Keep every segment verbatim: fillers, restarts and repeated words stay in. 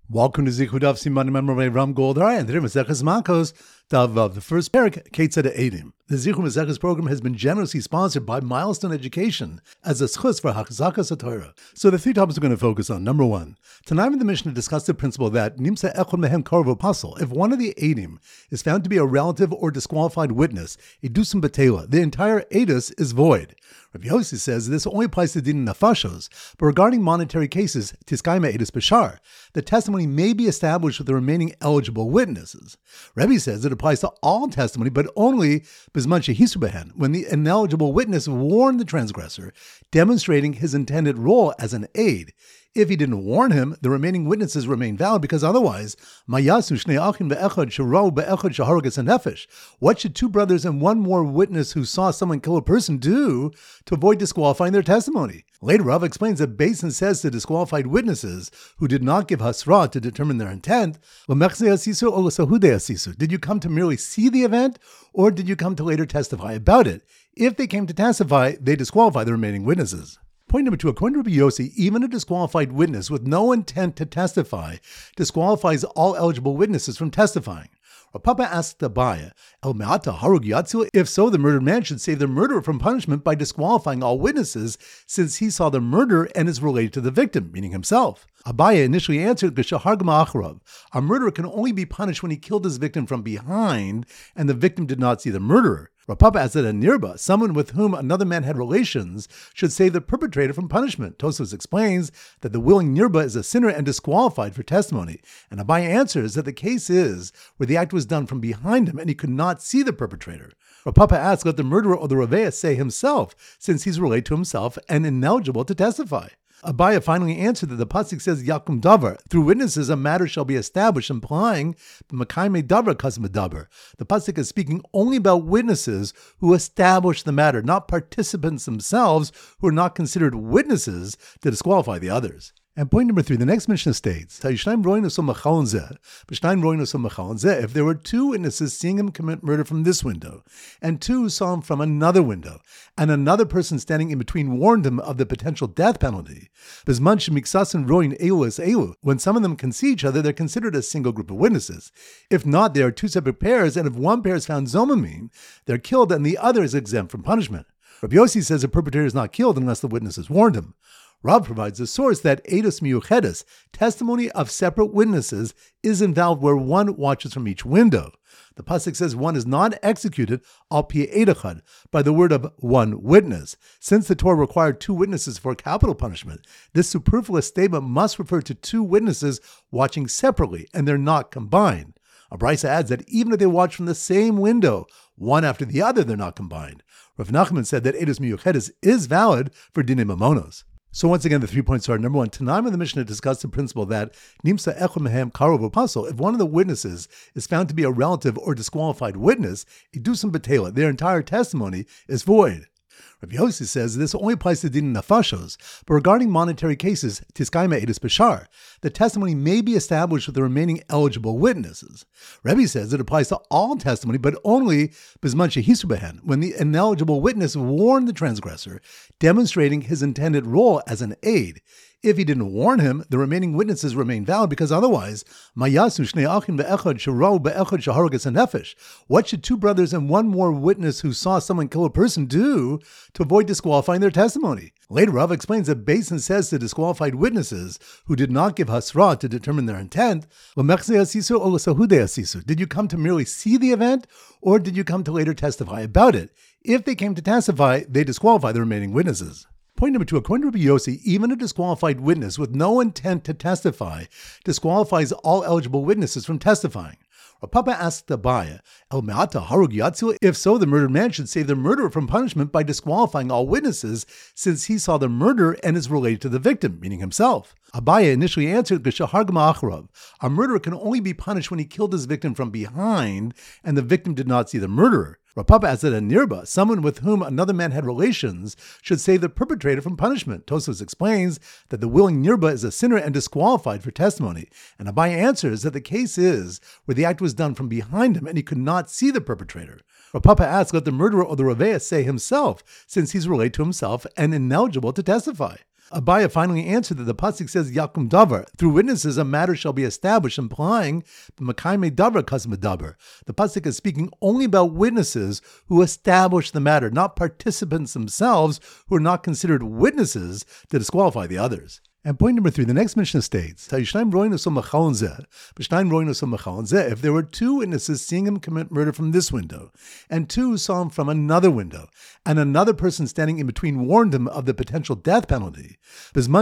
Welcome to Zichud Daf Siman Memorei Ram Goldar and today Maseches Makos Daf of the first parak Ketzad Eidim. The Zichud Maseches program has been generously sponsored by Milestone Education as a schus for Hachzakas HaTorah. So the three topics we're going to focus on. Number one, Tanaim in the Mishnah discussed the principle that Nimsa Echad Mehem Karov Apostle. If one of the Eidim is found to be a relative or disqualified witness, Edusum Batela, the entire Edus is void. Rabbi Yossi says this only applies to din nafashos, but regarding monetary cases, tiskaima edus bashar, the testimony may be established with the remaining eligible witnesses. Rabbi says it applies to all testimony, but only bisman shehisu behen, when the ineligible witness warned the transgressor, demonstrating his intended role as an aid. If he didn't warn him, the remaining witnesses remain valid because otherwise, mayasu shnei achim be'echad sharo be'echad shaharagas nefesh. What should two brothers and one more witness who saw someone kill a person do to avoid disqualifying their testimony? Later, Rav explains that Basin says to disqualified witnesses who did not give hasra to determine their intent, did you come to merely see the event, or did you come to later testify about it? If they came to testify, they disqualify the remaining witnesses. Point number two, according to Rabbi Yossi, even a disqualified witness with no intent to testify disqualifies all eligible witnesses from testifying. Rav Papa asked Abaye, El me'ata harug yatzu, if so, the murdered man should save the murderer from punishment by disqualifying all witnesses, since he saw the murder and is related to the victim, meaning himself. Abaye initially answered, a murderer can only be punished when he killed his victim from behind, and the victim did not see the murderer. Rav Papa asked that a nirba, someone with whom another man had relations, should save the perpetrator from punishment. Tosfos explains that the willing nirba is a sinner and disqualified for testimony. And Abaye answers that the case is where the act was done from behind him and he could not see the perpetrator. Rav Papa asks, let the murderer or the Ravea say himself, since he's related to himself and ineligible to testify. Abaye finally answered that the pasuk says Yakum Davar, through witnesses a matter shall be established, implying Makaime Davar Kasma Davar. The pasuk is speaking only about witnesses who establish the matter, not participants themselves who are not considered witnesses to disqualify the others. And point number three, the next Mishnah states, if there were two witnesses seeing him commit murder from this window, and two saw him from another window, and another person standing in between warned him of the potential death penalty, when some of them can see each other, they're considered a single group of witnesses. If not, they are two separate pairs, and if one pair is found zomamim, they're killed and the other is exempt from punishment. Rabbi Yossi says the perpetrator is not killed unless the witnesses warned him. Rav provides a source that edus miyuchedes, testimony of separate witnesses, is invalid where one watches from each window. The pasuk says one is not executed al pi edachad, by the word of one witness. Since the Torah required two witnesses for capital punishment, this superfluous statement must refer to two witnesses watching separately, and they're not combined. A Brisa adds that even if they watch from the same window, one after the other, they're not combined. Rav Nachman said that edus miyuchedes is valid for dinei mamonos. So once again, the three points are, number one, Tanaim in the Mishnah discussed the principle that Nimsa Echad Mehem Karov Apostle, if one of the witnesses is found to be a relative or disqualified witness, Edusum Batela, their entire testimony is void. Rabbi Yossi says this only applies to din nafashos, but regarding monetary cases, tiskaima edus bashar, the testimony may be established with the remaining eligible witnesses. Rabbi says it applies to all testimony, but only bisman shehisu behen, when the ineligible witness warned the transgressor, demonstrating his intended role as an aid. If he didn't warn him, the remaining witnesses remain valid because otherwise, mayasu shnei achim be'echad sharo be'echad shaharagas nefesh. What should two brothers and one more witness who saw someone kill a person do to avoid disqualifying their testimony? Later, Rav explains that Basin says to disqualified witnesses who did not give hasra to determine their intent, did you come to merely see the event, or did you come to later testify about it? If they came to testify, they disqualify the remaining witnesses. Point number two, according to Rabbi Yossi, even a disqualified witness with no intent to testify disqualifies all eligible witnesses from testifying. Rav Papa asked Abaye, El me'ata harug yatzu, if so, the murdered man should save the murderer from punishment by disqualifying all witnesses, since he saw the murder and is related to the victim, meaning himself. Abaye initially answered, a murderer can only be punished when he killed his victim from behind, and the victim did not see the murderer. Rav Papa asked that a nirba, someone with whom another man had relations, should save the perpetrator from punishment. Tosfos explains that the willing nirba is a sinner and disqualified for testimony. And Abaye answers that the case is where the act was done from behind him and he could not see the perpetrator. Rav Papa asks, let the murderer or the Ravea say himself, since he's related to himself and ineligible to testify. Abaya finally answered that the pasuk says yakum davar. Through witnesses a matter shall be established, implying the makaime davar kasma davar. The pasuk is speaking only about witnesses who establish the matter, not participants themselves who are not considered witnesses to disqualify the others. And point number three, the next Mishnah states, if there were two witnesses seeing him commit murder from this window, and two saw him from another window, and another person standing in between warned him of the potential death penalty, when some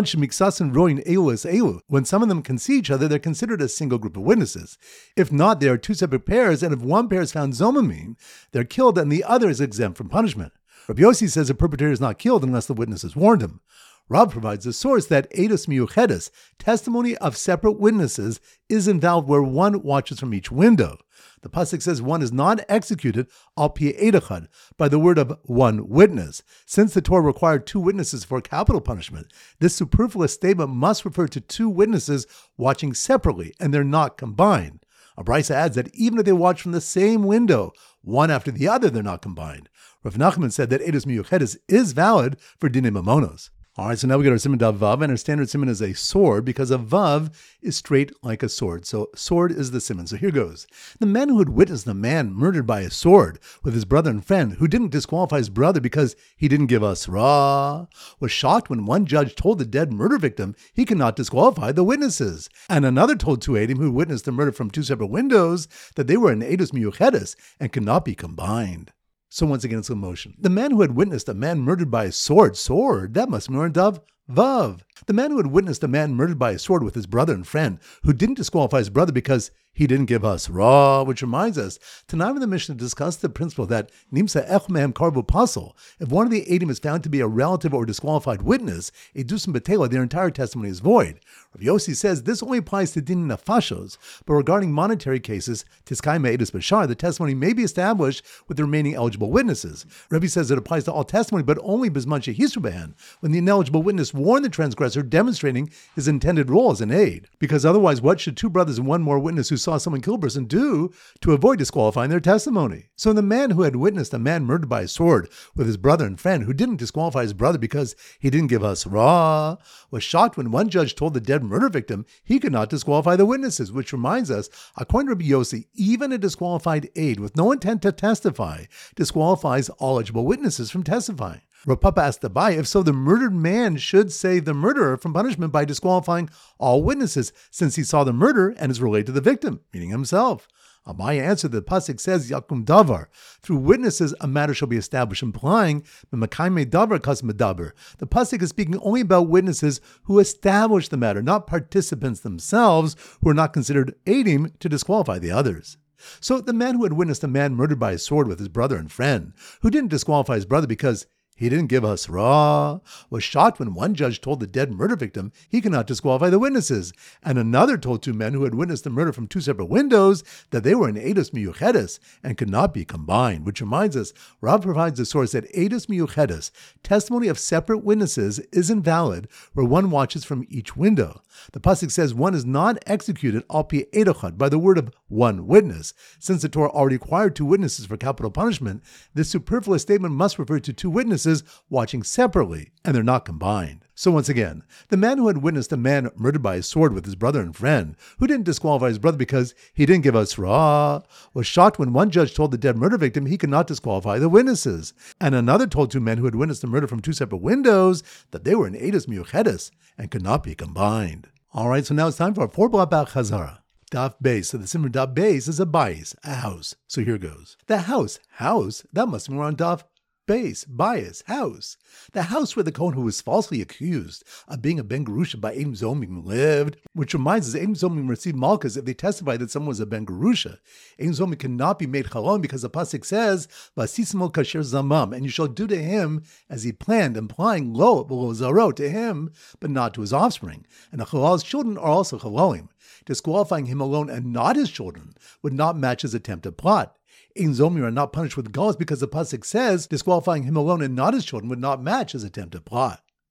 of them can see each other, they're considered a single group of witnesses. If not, they are two separate pairs, and if one pair is found zomamim, they're killed and the other is exempt from punishment. Rabbi Yossi says the perpetrator is not killed unless the witnesses warned him. Rav provides a source that edus miyuchedes, testimony of separate witnesses, is invalid where one watches from each window. The pasuk says one is not executed al pi edachad, by the word of one witness. Since the Torah required two witnesses for capital punishment, this superfluous statement must refer to two witnesses watching separately, and they're not combined. A Brisa adds that even if they watch from the same window, one after the other, they're not combined. Rav Nachman said that edus miyuchedes is valid for dinei mamonos. All right, so now we got our siman daf vav, and our standard siman is a sword because a vav is straight like a sword. So sword is the siman. So here goes. The man who had witnessed a man murdered by a sword with his brother and friend, who didn't disqualify his brother because he didn't give us ra, was shocked when one judge told the dead murder victim he cannot disqualify the witnesses. And another told two Eidim who witnessed the murder from two separate windows that they were an edus miyuchedes and could not be combined. So once again, it's in motion. The man who had witnessed a man murdered by a sword, sword, that must be learned of vav. The man who had witnessed a man murdered by a sword with his brother and friend, who didn't disqualify his brother because he didn't give us ra, which reminds us, tonight in the Mishnah discussed the principle that nimsa ech mehem karvu pasol. If one of the Eidim is found to be a relative or disqualified witness, a dusim betela, their entire testimony is void. Rav Yossi says this only applies to din nafashos, but regarding monetary cases, tiskai me'edus bashar, the testimony may be established with the remaining eligible witnesses. Rebbe says it applies to all testimony, but only bisman shehisru behen, when the ineligible witness warned the transgressor, demonstrating his intended role as an aid. Because otherwise, what should two brothers and one more witness who saw someone kill a person do to avoid disqualifying their testimony? So the man who had witnessed a man murdered by a sword with his brother and friend, who didn't disqualify his brother because he didn't give us ra, was shocked when one judge told the dead murder victim he could not disqualify the witnesses, which reminds us, according to Rabbi Yossi, even a disqualified aid with no intent to testify disqualifies all eligible witnesses from testifying. Rav Papa asked Abai, if so, the murdered man should save the murderer from punishment by disqualifying all witnesses, since he saw the murder and is related to the victim, meaning himself. Abai answered that the pasuk says yakum davar. Through witnesses a matter shall be established, implying makaime davar kasma davar. The pasuk is speaking only about witnesses who establish the matter, not participants themselves who are not considered eidim to disqualify the others. So the man who had witnessed a man murdered by a sword with his brother and friend, who didn't disqualify his brother because he didn't give us ra, was shocked when one judge told the dead murder victim he cannot disqualify the witnesses, and another told two men who had witnessed the murder from two separate windows that they were an edus miyuchedes and could not be combined, which reminds us, Rav provides a source that edus miyuchedes, testimony of separate witnesses, is invalid where one watches from each window. The pasuk says one is not executed al pi edachad, by the word of one witness. Since the Torah already required two witnesses for capital punishment, this superfluous statement must refer to two witnesses watching separately, and they're not combined. So once again, the man who had witnessed a man murdered by a sword with his brother and friend, who didn't disqualify his brother because he didn't give us ra, was shocked when one judge told the dead murder victim he could not disqualify the witnesses, and another told two men who had witnessed the murder from two separate windows that they were an edus miyuchedes and could not be combined. All right, so now it's time for our four block back chazara. Daf base. So the simmer daf base is a bias, a house. So here goes. The house, house, that must be on daf base, bias, house. The house where the Kohen who was falsely accused of being a Ben Gerusha by Ein Zomim lived, which reminds us Ein Zomim received malchus if they testified that someone was a Ben Gerusha. Ein Zomim cannot be made chalon because the pasuk says, Vasismo kasher zamam, and you shall do to him as he planned, implying lo below zaro to him, but not to his offspring. And the chalal's children are also chalalim. Disqualifying him alone and not his children would not match his attempted plot. Ein Zomim are not punished with galus because the pasuk says disqualifying him alone and not his children would not match his attempted plot.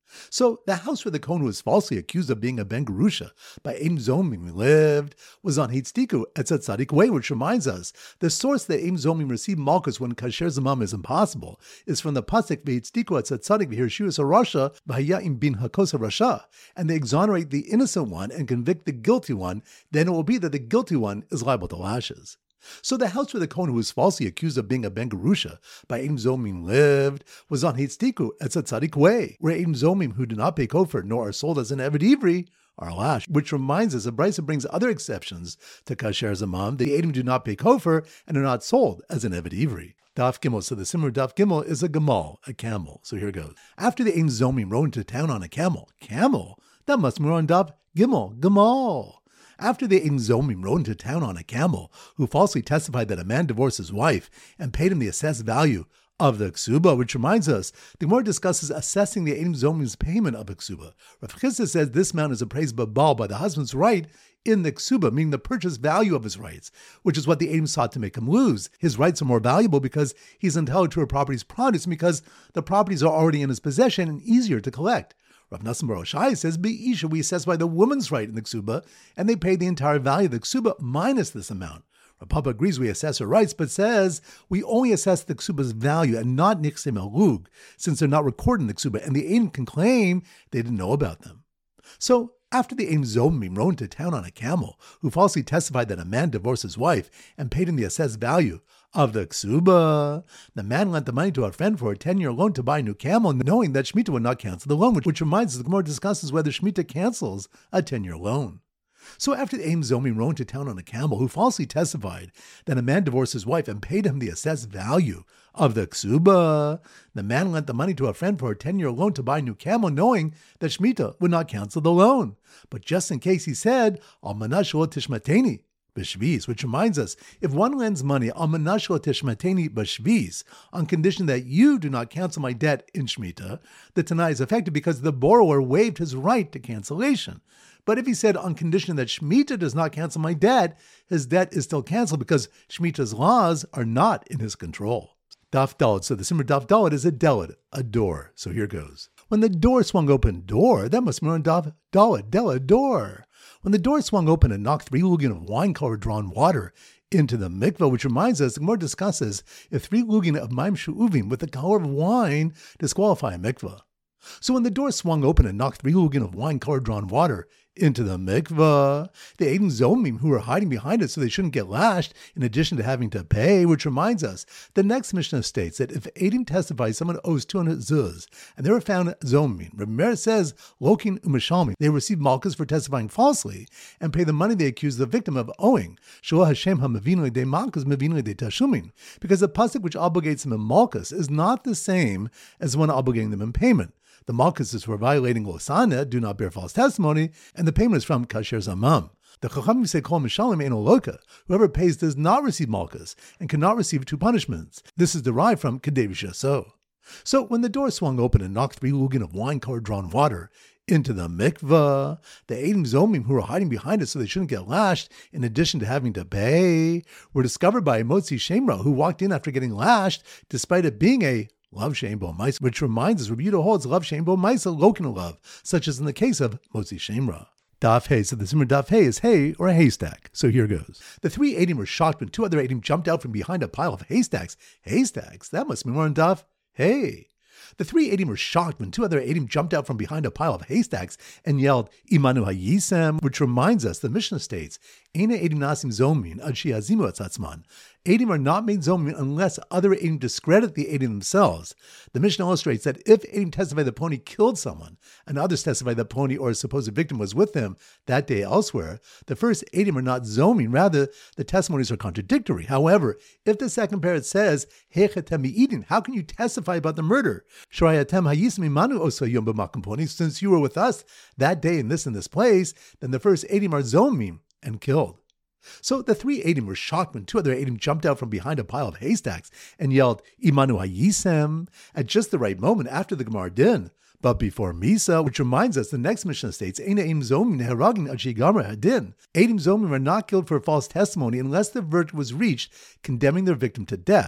So the house where the Kohen was falsely accused of being a Ben Gerusha by Edim Zomim lived was on Hitzdiku Etzat Tzadik Way, which reminds us the source that Edim Zomim received Malchus when Kasher Zamam is impossible is from the pasuk V'Hitzdiku Etzat Tzadik V'Hirshius HaRasha V'Haya'im Bin Hakos HaRasha, and they exonerate the innocent one and convict the guilty one. Then it will be that the guilty one is liable to lashes. So the house where the Kohen who was falsely accused of being a Ben Gerusha by Edim Zomim lived was on Hitzdiku Etzat Tzadik Way, where Edim Zomim who do not pay kofar nor are sold as an Eved Ivri are lashed, which reminds us that Brisa brings other exceptions to Kasher Zamam. The Edim do not pay kofar and are not sold as an Eved Ivri. Daf Gimel. So the Simmer Daf Gimel is a Gamal, a camel. So here goes. After the Edim Zomim rode into town on a camel, camel? That must be on Daf Gimel, Gamal. After the Edim Zomim rode into town on a camel, who falsely testified that a man divorced his wife and paid him the assessed value of the ksuba, which reminds us, the Gemara discusses assessing the Edim Zomim's payment of a ksuba. Rav Chisda says this amount is appraised by Baal by the husband's right in the ksuba, meaning the purchase value of his rights, which is what the Edim sought to make him lose. His rights are more valuable because he's entitled to a property's produce, because the properties are already in his possession and easier to collect. Rav Nassim Bar Oshai says, Be'isha, we assess by the woman's right in the ksuba, and they pay the entire value of the ksuba minus this amount. Rav Papa agrees we assess her rights, but says we only assess the ksuba's value and not nichse melug, since they're not recorded in the ksuba, and the Edim can claim they didn't know about them. So, after the Edim Zomim rode into town on a camel, who falsely testified that a man divorced his wife and paid him the assessed value of the ksuba, the man lent the money to a friend for a ten-year loan to buy a new camel, knowing that Shemitah would not cancel the loan, which, which reminds us the Gemara discusses whether Shemitah cancels a ten-year loan. So after the Edim Zomim rode into town on a camel, who falsely testified that a man divorced his wife and paid him the assessed value of the ksuba, the man lent the money to a friend for a ten-year loan to buy a new camel, knowing that Shemitah would not cancel the loan. But just in case, he said, Almanah shelo tishmateni b'shviz, which reminds us, if one lends money, Almanah shelo tishmateni b'shviz, on condition that you do not cancel my debt in Shemitah, the Tanai is affected because the borrower waived his right to cancellation. But if he said on condition that Shemitah does not cancel my debt, his debt is still canceled because Shemitah's laws are not in his control. Daf Dalet. So the Simmer Daf Dalet is a delet, a door. So here goes. When the door swung open, door, that must be on Daf Dalet, delet, door. When the door swung open and knocked three lugin of wine-colored drawn water into the mikveh, which reminds us, the Gemara discusses if three lugin of maim she'uvim with the color of wine disqualify a mikveh. So when the door swung open and knocked three lugin of wine-colored drawn water into the mikveh, the Edim Zomim who were hiding behind it so they shouldn't get lashed, in addition to having to pay, which reminds us, the next Mishnah states that if Edim testifies someone owes two hundred zuz, and they were found Zomim, Reb Meir says, Lokin u'mishalmi, they receive malchus for testifying falsely, and pay the money they accuse the victim of owing, Shelo Hashem ha'mavinu de malchus mavinu de tashumin, because the pasuk which obligates them in malchus is not the same as the one obligating them in payment. The malchus is for violating losana, do not bear false testimony, and the payment is from kasher zamam. The chachamim say kol mishalim eino loka. Whoever pays does not receive malchus and cannot receive two punishments. This is derived from kedei v'shaso. So when the door swung open and knocked three lugin of wine-colored drawn water into the mikveh, the Edim Zomim who were hiding behind it so they shouldn't get lashed, in addition to having to pay, were discovered by Motzi Shemra, who walked in after getting lashed, despite it being a Love Shein Bo Maisa, which reminds us, Rabbi Yehuda holds Love Shein Bo Maisa Lokin love, such as in the case of Motzi Shemra. Daf Hey, so the Zimmer Daf Hey is hay or a haystack. So here goes. The three Edim were shocked when two other Edim jumped out from behind a pile of haystacks. Haystacks? That must be more on Daf Hey. The three Edim were shocked when two other Edim jumped out from behind a pile of haystacks and yelled, Imanu Hayisem, which reminds us, the Mishnah states, Eina Edim Nasim Zomin, Ad Shiazimu Atzatzman. Edim are not made Zomin unless other Edim discredit the Edim themselves. The Mishnah illustrates that if Edim testify the pony killed someone, and others testify the pony or a supposed victim was with them that day elsewhere, the first Edim are not Zomin, rather the testimonies are contradictory. However, if the second pair says, Hechetem Mi'idin, how can you testify about the murder? Shrayatem Hayismi Manu Oso Yom B'makom Poni, since you were with us that day in this and this place, then the first Edim are Zomim and killed. So the three Edim were shocked when two other Edim jumped out from behind a pile of haystacks and yelled, Imanu Hayisem, at just the right moment after the Gemara din. But before Misa, which reminds us, the next Mishnah states, Eina Edim Zomim neheragin ad shegamar hadin. Edim Zomim are not killed for false testimony unless the verdict was reached condemning their victim to death.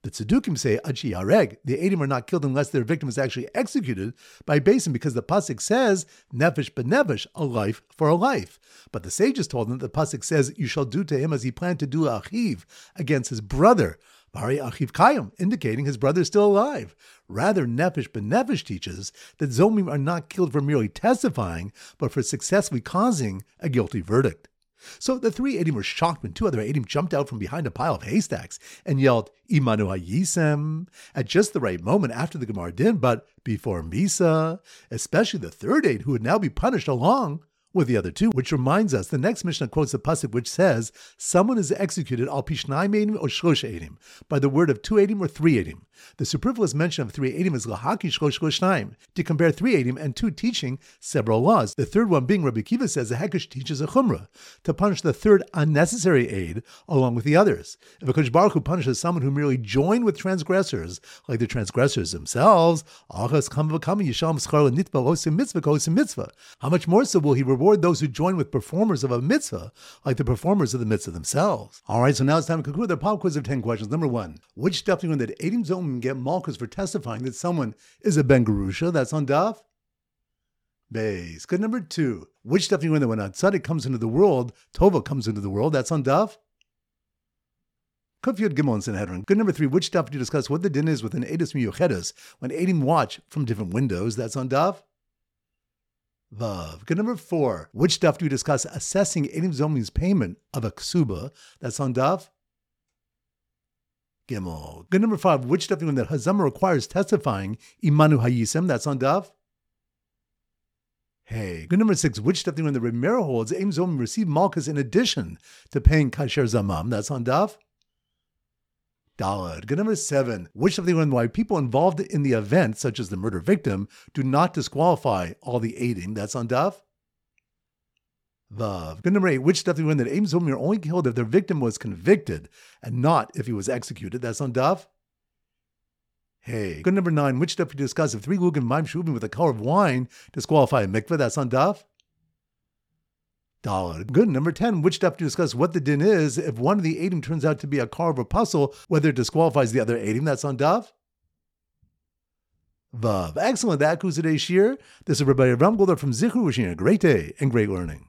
The Tzedukim say, Achi Yareg, the Eidim are not killed unless their victim is actually executed by Basin, because the Pasuk says, Nefesh b'nefesh, a life for a life. But the sages told them that the Pasuk says, you shall do to him as he planned to do Achiv, against his brother. Vari Achiv Kayim, indicating his brother is still alive. Rather, Nefesh b'nefesh teaches that Zomim are not killed for merely testifying, but for successfully causing a guilty verdict. So the three Eidim were shocked when two other Eidim jumped out from behind a pile of haystacks and yelled, Imanu hayisem, at just the right moment after the Gemar din, but before Misa, especially the third Eid, who would now be punished along with the other two, which reminds us, the next Mishnah quotes the pasuk which says, someone is executed al pishnayim eidim or shlosh eidim, by the word of two eidim or three eidim. The superfluous mention of three eidim is lahaki shlosh shnayim, to compare three eidim and two teaching several laws. The third one being Rabbi Kiva says a hekesh teaches a chumrah, to punish the third unnecessary aid along with the others. If a Kodesh Baruch Hu punishes someone who merely joined with transgressors, like the transgressors themselves, achas kam v'kam yisham schar l'nitba osim mitzvah osim mitzvah. How much more so will he reward those who join with performers of a mitzvah, like the performers of the mitzvah themselves? All right, so now it's time to conclude our pop quiz of ten questions. Number one, which stuff do you know that Eidim Zomim get malchus for testifying that someone is a ben gerusha? That's on Daf Beis. Good. Number two, which stuff do you know that when a tzaddik comes into the world, Tova comes into the world? That's on Daf Kuf Yud Gimel and Sanhedrin. Good. Number three, which stuff do you discuss what the din is with an Eidus Miyuchedes when Eidim watch from different windows? That's on Daf Vav. Good. Number four, which stuff do we discuss assessing Eidim Zomim's payment of a ksuba? That's on Daf Gimel. Good. Number five, which stuff do we know that Hazama requires testifying Imanu Hayisem? That's on Daf Hey. Good. Number six, which stuff do we know that Remera holds Eidim Zomim receive malchus in addition to paying Kasher Zamam? That's on Daf Daled. Good. Number seven, which of the one why people involved in the event, such as the murder victim, do not disqualify all the aiding? That's on Daf Vav. Good. Number eight, which stuff do we learn that Eidim Zomim are only killed if their victim was convicted and not if he was executed? That's on Daf Hey. Good. Number nine, which stuff we discuss if three lugim maim shuvim with a color of wine disqualify a mikveh? That's on Daf Daled. Good. Number ten, which stuff to discuss what the din is if one of the Eidim turns out to be a Karav or puzzle, whether it disqualifies the other Eidim? That's on Daf Vav. Excellent. That concludes today's shir. This is Rabbi Avram Goldar from Zichru, wishing you a great day and great learning.